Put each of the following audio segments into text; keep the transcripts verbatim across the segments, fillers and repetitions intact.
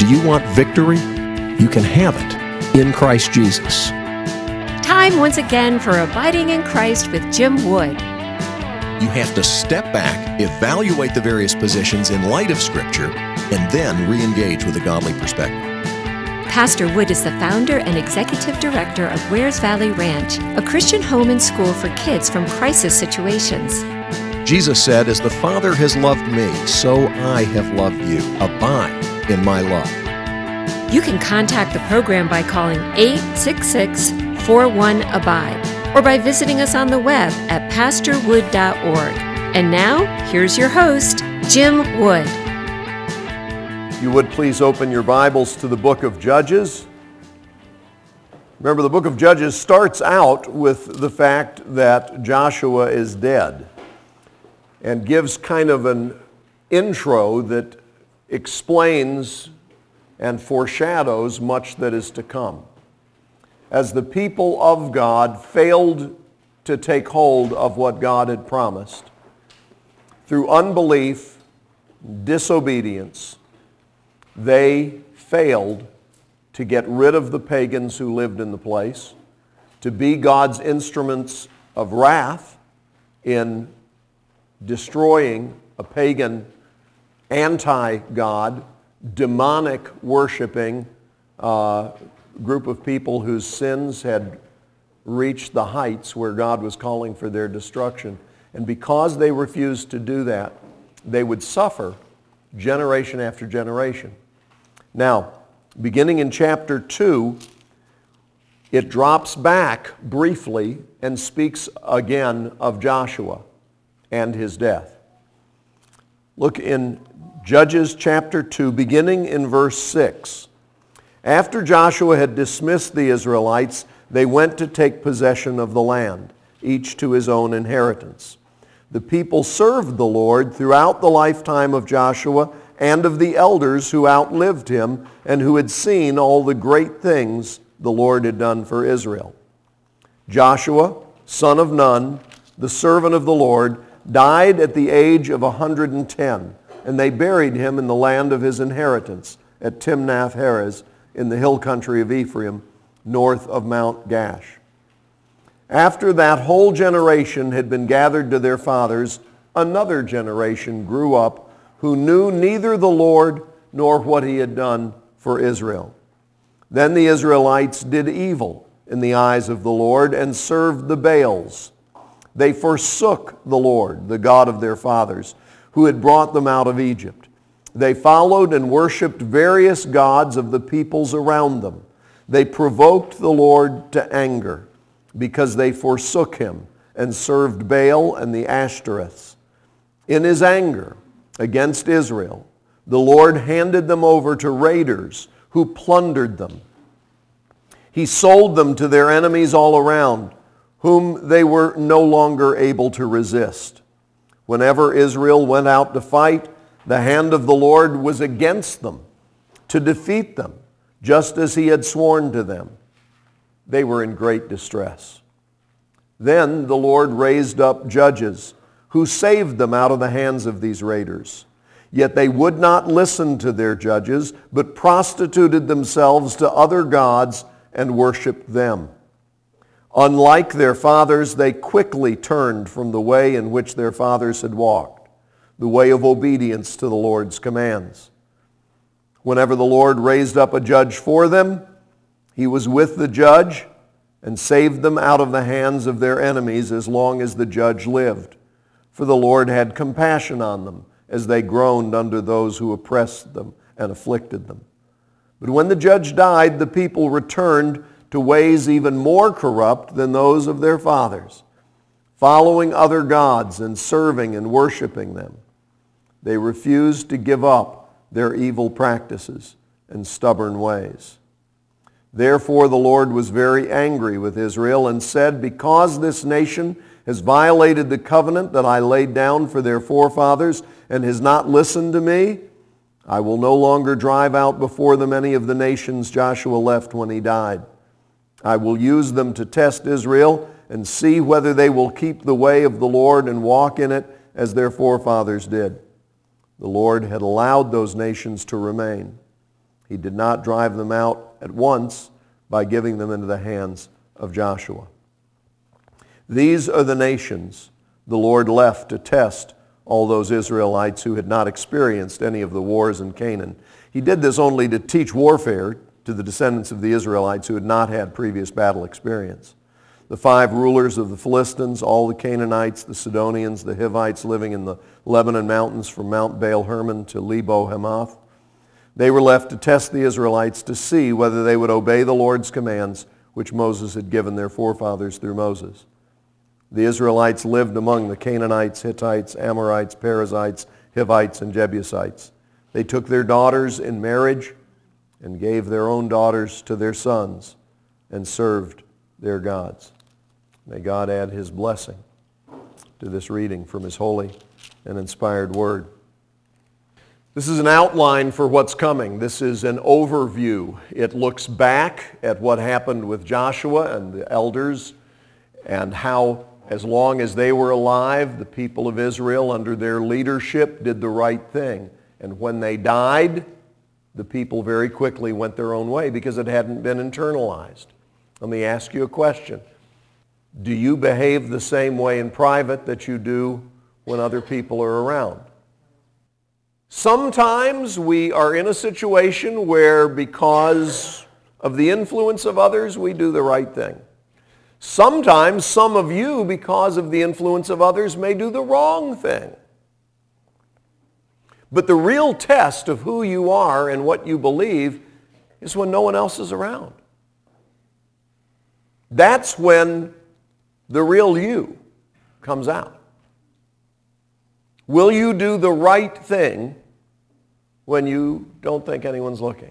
Do you want victory? You can have it in Christ Jesus. Time once again for Abiding in Christ with Jim Wood. You have to step back, evaluate the various positions in light of Scripture, and then re-engage with a godly perspective. Pastor Wood is the founder and executive director of Wares Valley Ranch, a Christian home and school for kids from crisis situations. Jesus said, "As the Father has loved me, so I have loved you. Abide in my love." You can contact the program by calling eight six six, four one, ABIDE or by visiting us on the web at pastor wood dot org. And now, here's your host, Jim Wood. You would please open your Bibles to the book of Judges. Remember, the book of Judges starts out with the fact that Joshua is dead and gives kind of an intro that explains and foreshadows much that is to come. As the people of God failed to take hold of what God had promised, through unbelief, disobedience, they failed to get rid of the pagans who lived in the place, to be God's instruments of wrath in destroying a pagan, anti-God, demonic worshiping uh, group of people whose sins had reached the heights where God was calling for their destruction. And because they refused to do that, they would suffer generation after generation. Now, beginning in chapter two, it drops back briefly and speaks again of Joshua and his death. Look in Judges chapter two, beginning in verse six. After Joshua had dismissed the Israelites, they went to take possession of the land, each to his own inheritance. The people served the Lord throughout the lifetime of Joshua and of the elders who outlived him and who had seen all the great things the Lord had done for Israel. Joshua, son of Nun, the servant of the Lord, died at the age of one hundred ten, and they buried him in the land of his inheritance at Timnath-Heres in the hill country of Ephraim, north of Mount Gash. After that whole generation had been gathered to their fathers, another generation grew up who knew neither the Lord nor what he had done for Israel. Then the Israelites did evil in the eyes of the Lord and served the Baals. They forsook the Lord, the God of their fathers, who had brought them out of Egypt. They followed and worshipped various gods of the peoples around them. They provoked the Lord to anger because they forsook him and served Baal and the Ashtoreths. In his anger against Israel, the Lord handed them over to raiders who plundered them. He sold them to their enemies all around, whom they were no longer able to resist. Whenever Israel went out to fight, the hand of the Lord was against them to defeat them, just as he had sworn to them. They were in great distress. Then the Lord raised up judges who saved them out of the hands of these raiders. Yet they would not listen to their judges, but prostituted themselves to other gods and worshiped them. Unlike their fathers, they quickly turned from the way in which their fathers had walked, the way of obedience to the Lord's commands. Whenever the Lord raised up a judge for them, he was with the judge and saved them out of the hands of their enemies as long as the judge lived. For the Lord had compassion on them as they groaned under those who oppressed them and afflicted them. But when the judge died, the people returned to ways even more corrupt than those of their fathers, following other gods and serving and worshiping them. They refused to give up their evil practices and stubborn ways. Therefore the Lord was very angry with Israel and said, "Because this nation has violated the covenant that I laid down for their forefathers and has not listened to me, I will no longer drive out before them any of the nations Joshua left when he died. I will use them to test Israel and see whether they will keep the way of the Lord and walk in it as their forefathers did." The Lord had allowed those nations to remain. He did not drive them out at once by giving them into the hands of Joshua. These are the nations the Lord left to test all those Israelites who had not experienced any of the wars in Canaan. He did this only to teach warfare to the descendants of the Israelites who had not had previous battle experience. The five rulers of the Philistines, all the Canaanites, the Sidonians, the Hivites living in the Lebanon mountains from Mount Baal Hermon to Lebo Hamath, they were left to test the Israelites to see whether they would obey the Lord's commands which Moses had given their forefathers through Moses. The Israelites lived among the Canaanites, Hittites, Amorites, Perizzites, Hivites, and Jebusites. They took their daughters in marriage and gave their own daughters to their sons and served their gods. May God add his blessing to this reading from his holy and inspired word. This is an outline for what's coming. This is an overview. It looks back at what happened with Joshua and the elders and how, as long as they were alive, the people of Israel under their leadership did the right thing. And when they died, the people very quickly went their own way because it hadn't been internalized. Let me ask you a question. Do you behave the same way in private that you do when other people are around? Sometimes we are in a situation where because of the influence of others, we do the right thing. Sometimes some of you, because of the influence of others, may do the wrong thing. But the real test of who you are and what you believe is when no one else is around. That's when the real you comes out. Will you do the right thing when you don't think anyone's looking?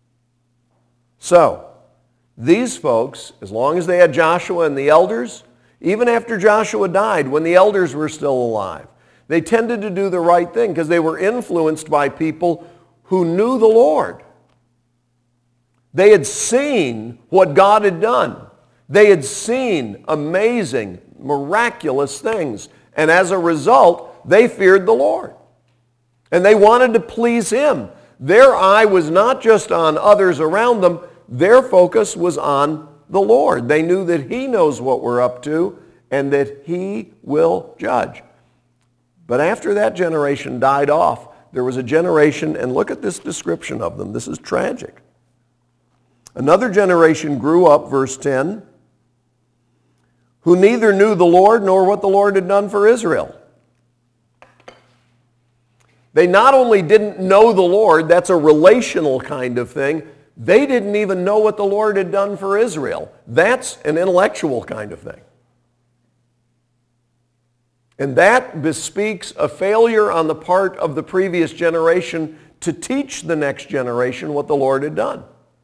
So, these folks, as long as they had Joshua and the elders, even after Joshua died, when the elders were still alive, they tended to do the right thing because they were influenced by people who knew the Lord. They had seen what God had done. They had seen amazing, miraculous things. And as a result, they feared the Lord. And they wanted to please him. Their eye was not just on others around them. Their focus was on the Lord. They knew that he knows what we're up to and that he will judge. But after that generation died off, there was a generation, and look at this description of them. This is tragic. Another generation grew up, verse ten, who neither knew the Lord nor what the Lord had done for Israel. They not only didn't know the Lord, that's a relational kind of thing, they didn't even know what the Lord had done for Israel. That's an intellectual kind of thing. And that bespeaks a failure on the part of the previous generation to teach the next generation what the Lord had done.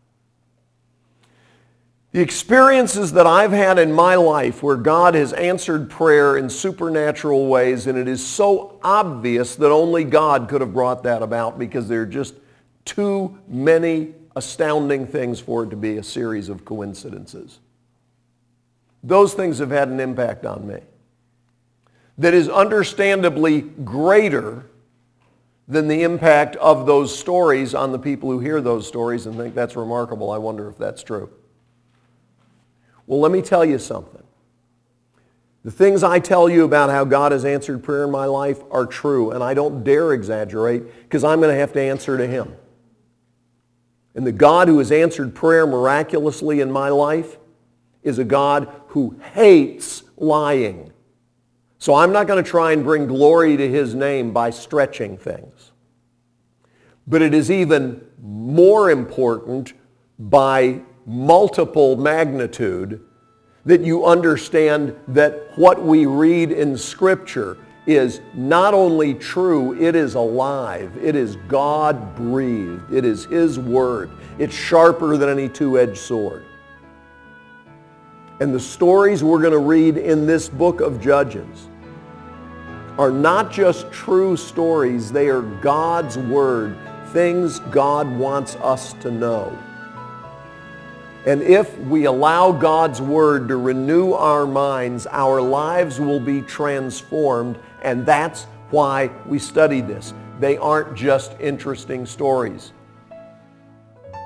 The experiences that I've had in my life where God has answered prayer in supernatural ways, and it is so obvious that only God could have brought that about because there are just too many astounding things for it to be a series of coincidences. Those things have had an impact on me that is understandably greater than the impact of those stories on the people who hear those stories and think that's remarkable. I wonder if that's true. Well, let me tell you something. The things I tell you about how God has answered prayer in my life are true, and I don't dare exaggerate because I'm going to have to answer to him. And the God who has answered prayer miraculously in my life is a God who hates lying. So I'm not going to try and bring glory to his name by stretching things. But it is even more important by multiple magnitude that you understand that what we read in Scripture is not only true, it is alive. It is God-breathed. It is his word. It's sharper than any two-edged sword. And the stories we're going to read in this book of Judges are not just true stories. They are God's word, things God wants us to know. And if we allow God's word to renew our minds, our lives will be transformed, and that's why we study this. They aren't just interesting stories.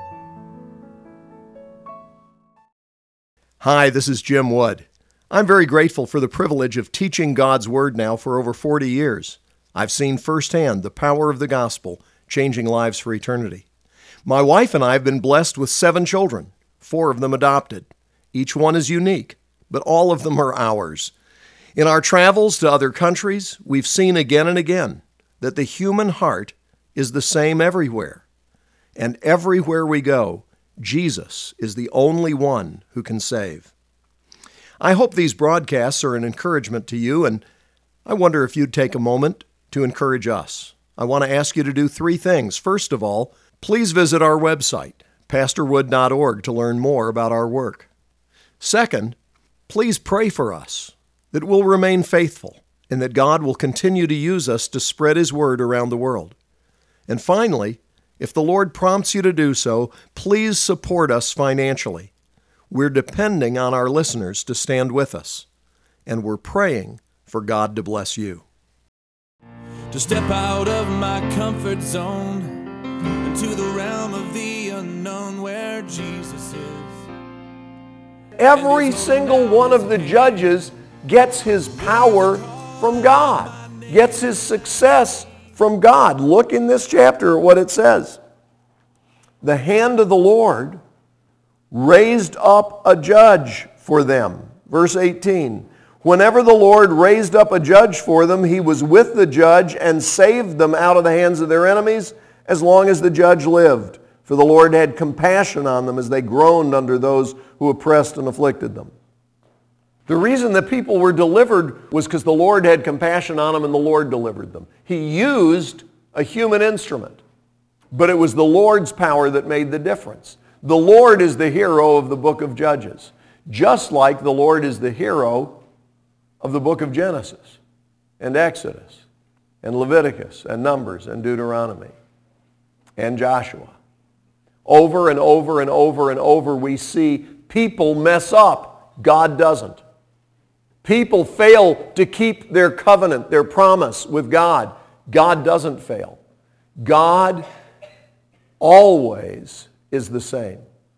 Hi, this is Jim Wood. I'm very grateful for the privilege of teaching God's Word now for over forty years. I've seen firsthand the power of the gospel changing lives for eternity. My wife and I have been blessed with seven children, four of them adopted. Each one is unique, but all of them are ours. In our travels to other countries, we've seen again and again that the human heart is the same everywhere. And everywhere we go, Jesus is the only one who can save. I hope these broadcasts are an encouragement to you, and I wonder if you'd take a moment to encourage us. I want to ask you to do three things. First of all, please visit our website, pastor wood dot org, to learn more about our work. Second, please pray for us, that we'll remain faithful, and that God will continue to use us to spread His word around the world. And finally, if the Lord prompts you to do so, please support us financially. We're depending on our listeners to stand with us, and we're praying for God to bless you. To step out of my comfort zone into the realm of the unknown where Jesus is. Every single one of the judges gets his power from God, gets his success from God. Look in this chapter at what it says. The hand of the Lord raised up a judge for them. Verse eighteen. Whenever the Lord raised up a judge for them, he was with the judge and saved them out of the hands of their enemies as long as the judge lived. For the Lord had compassion on them as they groaned under those who oppressed and afflicted them. The reason the people were delivered was because the Lord had compassion on them and the Lord delivered them. He used a human instrument, but it was the Lord's power that made the difference. The Lord is the hero of the book of Judges, just like the Lord is the hero of the book of Genesis and Exodus and Leviticus and Numbers and Deuteronomy and Joshua. Over and over and over and over we see people mess up. God doesn't. People fail to keep their covenant, their promise with God. God doesn't fail. God always is the same.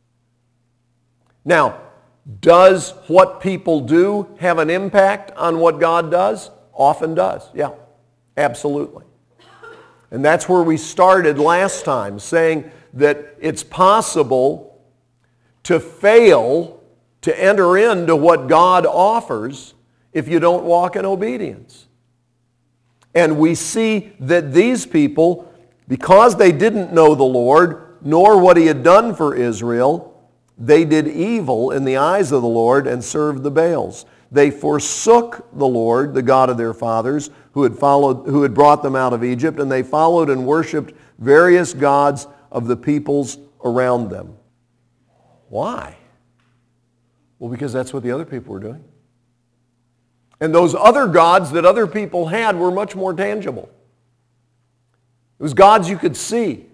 Now, does what people do have an impact on what God does? Often does, yeah, absolutely. And that's where we started last time, saying that it's possible to fail to enter into what God offers if you don't walk in obedience. And we see that these people, because they didn't know the Lord, nor what He had done for Israel, they did evil in the eyes of the Lord and served the Baals. They forsook the Lord, the God of their fathers, who had followed, who had brought them out of Egypt, and they followed and worshipped various gods of the peoples around them. Why? Well, because that's what the other people were doing. And those other gods that other people had were much more tangible. It was gods you could see.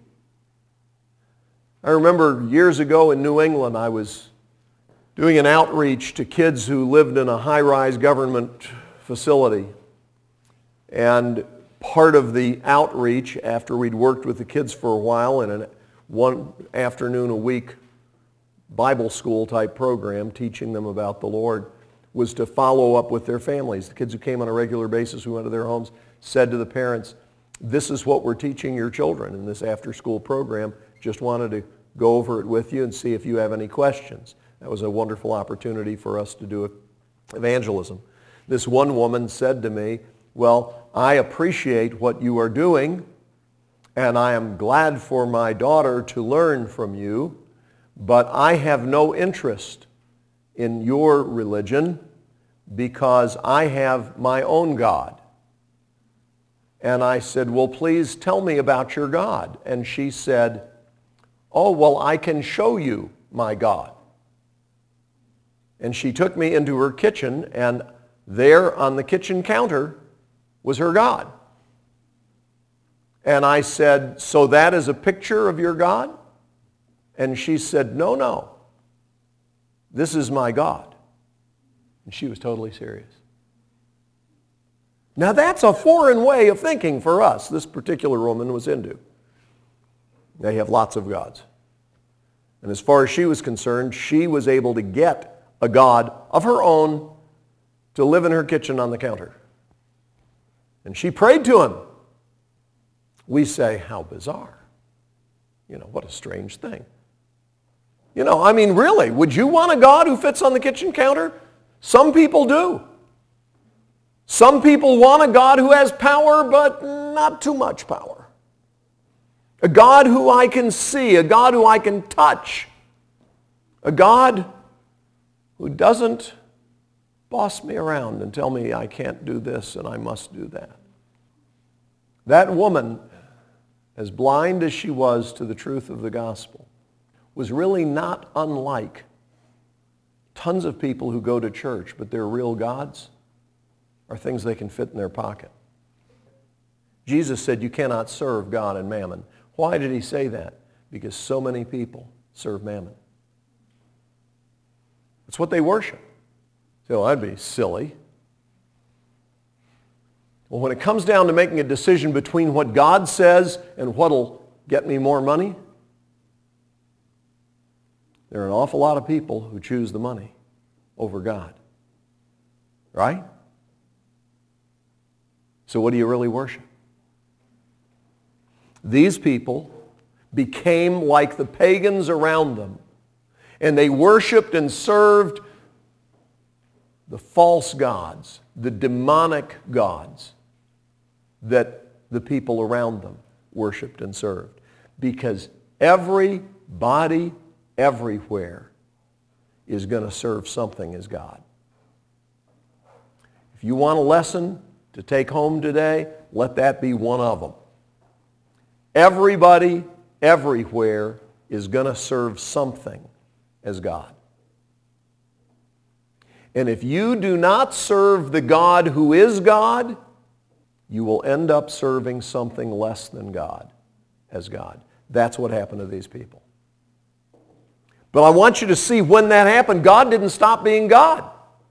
I remember years ago in New England, I was doing an outreach to kids who lived in a high-rise government facility. And part of the outreach, after we'd worked with the kids for a while in an one afternoon a week Bible school type program, teaching them about the Lord, was to follow up with their families. The kids who came on a regular basis, who went to their homes, said to the parents, this is what we're teaching your children in this after-school program. Just wanted to go over it with you and see if you have any questions. That was a wonderful opportunity for us to do evangelism. This one woman said to me, well, I appreciate what you are doing, and I am glad for my daughter to learn from you, but I have no interest in your religion because I have my own God. And I said, well, please tell me about your God. And she said, oh, well, I can show you my God. And she took me into her kitchen, and there on the kitchen counter was her God. And I said, so that is a picture of your God? And she said, no, no. This is my God. And she was totally serious. Now that's a foreign way of thinking for us. This particular woman was Hindu. They have lots of gods. And as far as she was concerned, she was able to get a god of her own to live in her kitchen on the counter. And she prayed to him. We say, how bizarre. You know, what a strange thing. You know, I mean, really, would you want a God who fits on the kitchen counter? Some people do. Some people want a God who has power, but not too much power. A God who I can see, a God who I can touch. A God who doesn't boss me around and tell me I can't do this and I must do that. That woman, as blind as she was to the truth of the gospel, was really not unlike tons of people who go to church, but their real gods are things they can fit in their pocket. Jesus said you cannot serve God and mammon. Why did he say that? Because so many people serve mammon. That's what they worship. So I'd be silly. Well, when it comes down to making a decision between what God says and what'll get me more money, there are an awful lot of people who choose the money over God. Right? So what do you really worship? These people became like the pagans around them, and they worshiped and served the false gods, the demonic gods that the people around them worshiped and served. Because everybody everywhere is going to serve something as God. If you want a lesson to take home today, let that be one of them. Everybody everywhere is going to serve something as God. And if you do not serve the God who is God, you will end up serving something less than God as God. That's what happened to these people. But I want you to see when that happened, God didn't stop being God.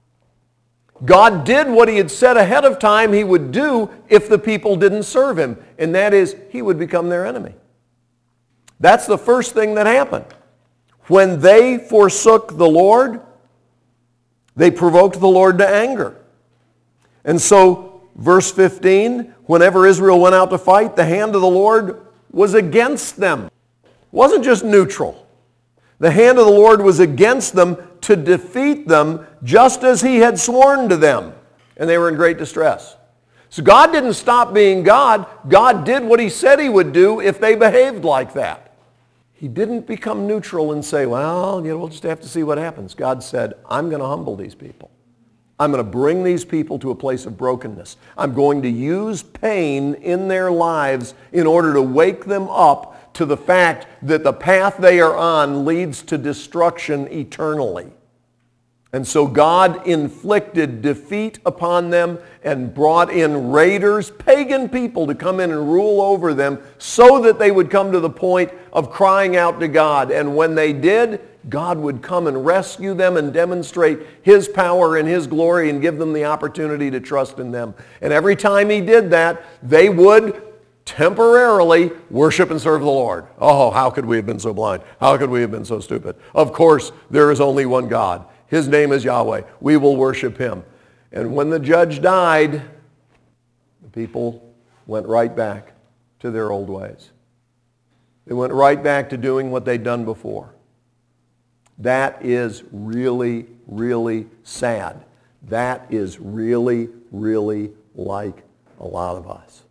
God did what he had said ahead of time he would do if the people didn't serve him, and that is he would become their enemy. That's the first thing that happened. When they forsook the Lord, they provoked the Lord to anger. And so, verse fifteen, whenever Israel went out to fight, the hand of the Lord was against them. It wasn't just neutral. The hand of the Lord was against them to defeat them just as he had sworn to them. And they were in great distress. So God didn't stop being God. God did what he said he would do if they behaved like that. He didn't become neutral and say, well, you know, we'll just have to see what happens. God said, I'm going to humble these people. I'm going to bring these people to a place of brokenness. I'm going to use pain in their lives in order to wake them up to the fact that the path they are on leads to destruction eternally. And so God inflicted defeat upon them and brought in raiders, pagan people, to come in and rule over them so that they would come to the point of crying out to God. And when they did, God would come and rescue them and demonstrate his power and his glory and give them the opportunity to trust in them. And every time he did that, they would temporarily worship and serve the Lord. Oh, how could we have been so blind? How could we have been so stupid? Of course, there is only one God. His name is Yahweh. We will worship him. And when the judge died, the people went right back to their old ways. They went right back to doing what they'd done before. That is really, really sad. That is really, really like a lot of us.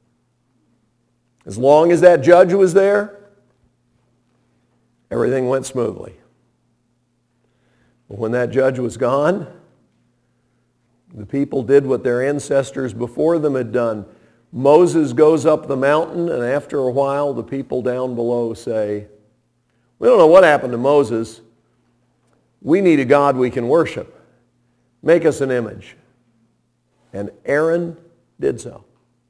As long as that judge was there, everything went smoothly. But when that judge was gone, the people did what their ancestors before them had done. Moses goes up the mountain, and after a while, the people down below say, we don't know what happened to Moses. We need a God we can worship. Make us an image. And Aaron did so.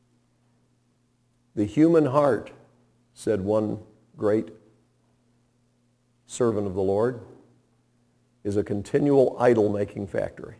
The human heart, said one great servant of the Lord, is a continual idol-making factory.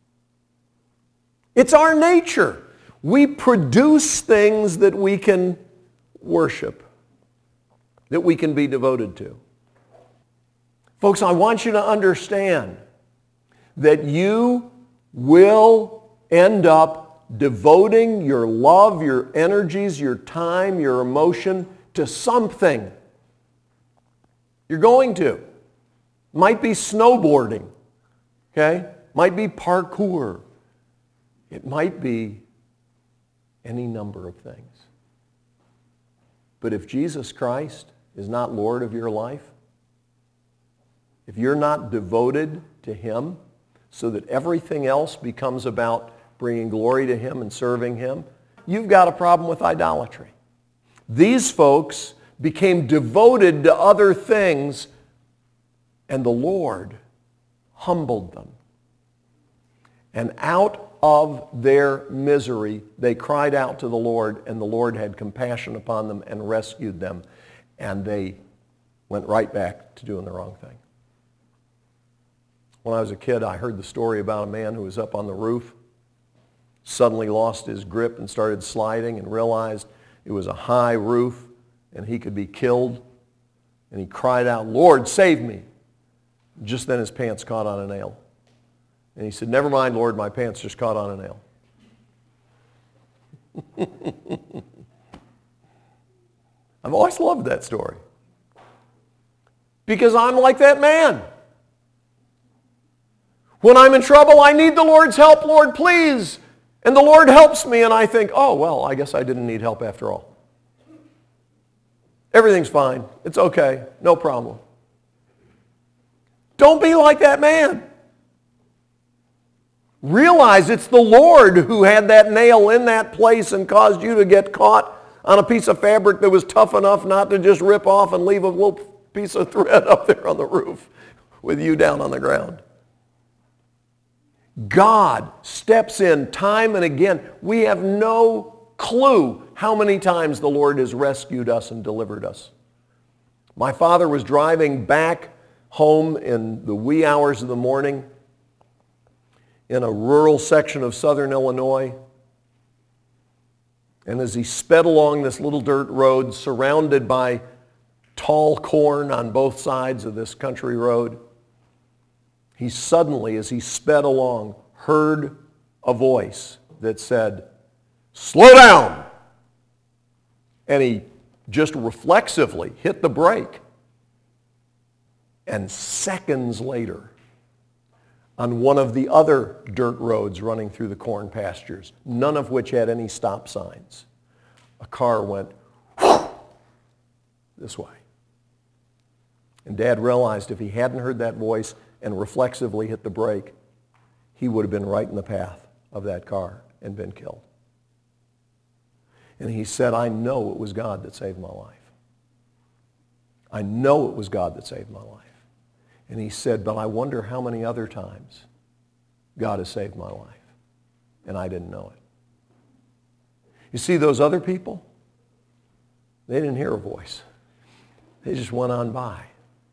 It's our nature. We produce things that we can worship, that we can be devoted to. Folks, I want you to understand that you will end up devoting your love, your energies, your time, your emotion to something. You're going to. Might be snowboarding, okay? Might be parkour. It might be any number of things. But if Jesus Christ is not Lord of your life, if you're not devoted to Him so that everything else becomes about bringing glory to Him and serving Him, you've got a problem with idolatry. These folks became devoted to other things, and the Lord humbled them. And out of their misery, they cried out to the Lord, and the Lord had compassion upon them and rescued them. And they went right back to doing the wrong thing. When I was a kid, I heard the story about a man who was up on the roof, suddenly lost his grip and started sliding and realized it was a high roof and he could be killed. And he cried out, "Lord, save me." Just then his pants caught on a nail. And he said, "Never mind, Lord, my pants just caught on a nail." I've always loved that story. Because I'm like that man. When I'm in trouble, I need the Lord's help, Lord, please. And the Lord helps me, and I think, oh, well, I guess I didn't need help after all. Everything's fine. It's okay. No problem. Don't be like that man. Realize it's the Lord who had that nail in that place and caused you to get caught on a piece of fabric that was tough enough not to just rip off and leave a little piece of thread up there on the roof with you down on the ground. God steps in time and again. We have no clue how many times the Lord has rescued us and delivered us. My father was driving back home in the wee hours of the morning in a rural section of southern Illinois. And as he sped along this little dirt road surrounded by tall corn on both sides of this country road, he suddenly, as he sped along, heard a voice that said, "Slow down!" And he just reflexively hit the brake. And seconds later, on one of the other dirt roads running through the corn pastures, none of which had any stop signs, a car went this way. And Dad realized if he hadn't heard that voice and reflexively hit the brake, he would have been right in the path of that car and been killed. And he said, "I know it was God that saved my life. I know it was God that saved my life." And he said, "But I wonder how many other times God has saved my life, and I didn't know it." You see, those other people, they didn't hear a voice. They just went on by.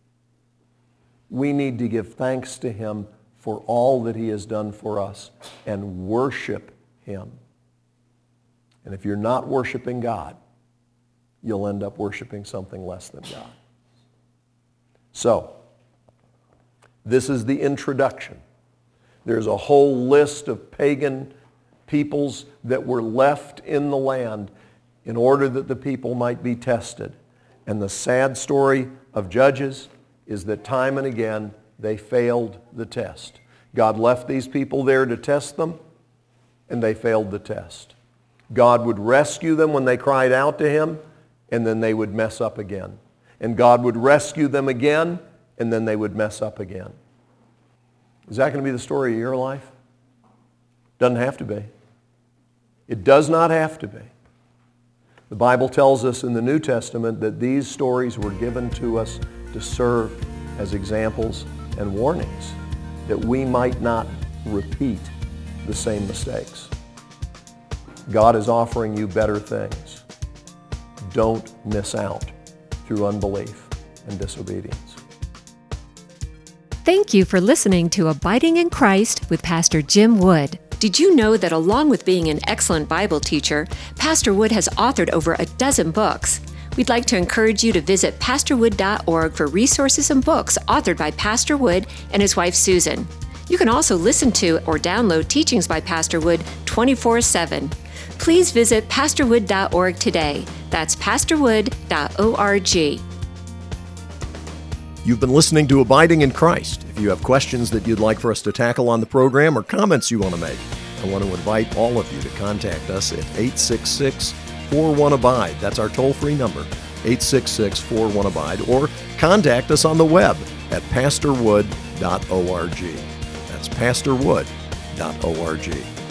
We need to give thanks to Him for all that He has done for us and worship Him. And if you're not worshiping God, you'll end up worshiping something less than God. So, this is the introduction. There's a whole list of pagan peoples that were left in the land in order that the people might be tested. And the sad story of Judges is that time and again they failed the test. God left these people there to test them, and they failed the test. God would rescue them when they cried out to Him, and then they would mess up again. And God would rescue them again, and then they would mess up again. Is that going to be the story of your life? Doesn't have to be. It does not have to be. The Bible tells us in the New Testament that these stories were given to us to serve as examples and warnings that we might not repeat the same mistakes. God is offering you better things. Don't miss out through unbelief and disobedience. Thank you for listening to Abiding in Christ with Pastor Jim Wood. Did you know that along with being an excellent Bible teacher, Pastor Wood has authored over a dozen books? We'd like to encourage you to visit pastor wood dot org for resources and books authored by Pastor Wood and his wife Susan. You can also listen to or download teachings by Pastor Wood twenty-four seven. Please visit pastor wood dot org today. That's pastor wood dot org. You've been listening to Abiding in Christ. If you have questions that you'd like for us to tackle on the program or comments you want to make, I want to invite all of you to contact us at eight six six, four one, abide. That's our toll-free number, eight six six, four one, abide, or contact us on the web at pastor wood dot org. That's pastor wood dot org.